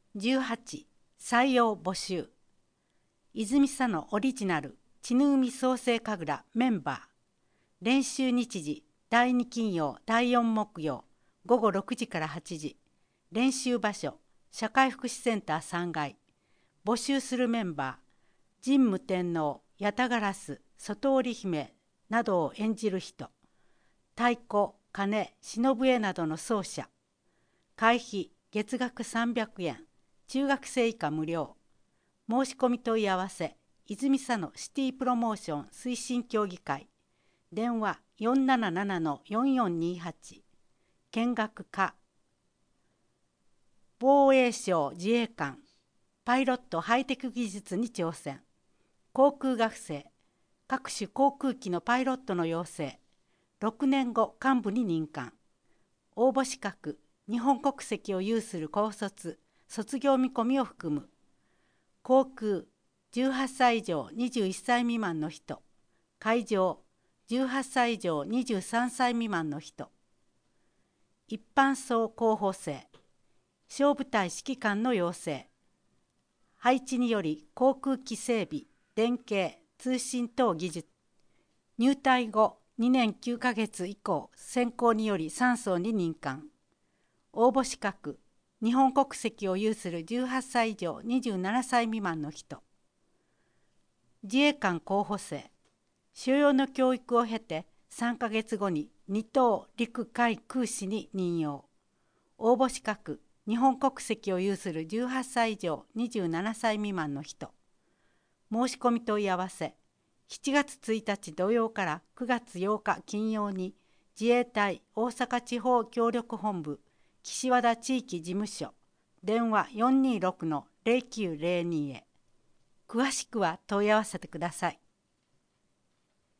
18、採用募集。泉佐野オリジナル血ぬ海創生神楽メンバー。練習日時第2金曜第4木曜午後6時から8時。練習場所社会福祉センター3階。募集するメンバー神武天皇、八田烏、外織姫などを演じる人。太鼓、鐘、忍笛などの奏者。会費月額300円。中学生以下無料。申し込み問い合わせ泉佐野シティプロモーション推進協議会。電話477-4428。見学課。防衛省自衛官。パイロットハイテク技術に挑戦。航空学生。各種航空機のパイロットの養成。6年後幹部に任官。応募資格日本国籍を有する高卒卒業見込みを含む。航空18歳以上21歳未満の人。海上18歳以上23歳未満の人。一般層候補生。小部隊指揮官の養成。配置により航空機整備、電気、通信等技術。入隊後2年9ヶ月以降選考により3層に任官。応募資格日本国籍を有する18歳以上27歳未満の人。自衛官候補生。所要の教育を経て3ヶ月後に2等陸海空士に任用。応募資格日本国籍を有する18歳以上27歳未満の人。申し込み問い合わせ7月1日土曜から9月8日金曜に自衛隊大阪地方協力本部岸和田地域事務所電話426-0902へ。詳しくは問い合わせてください。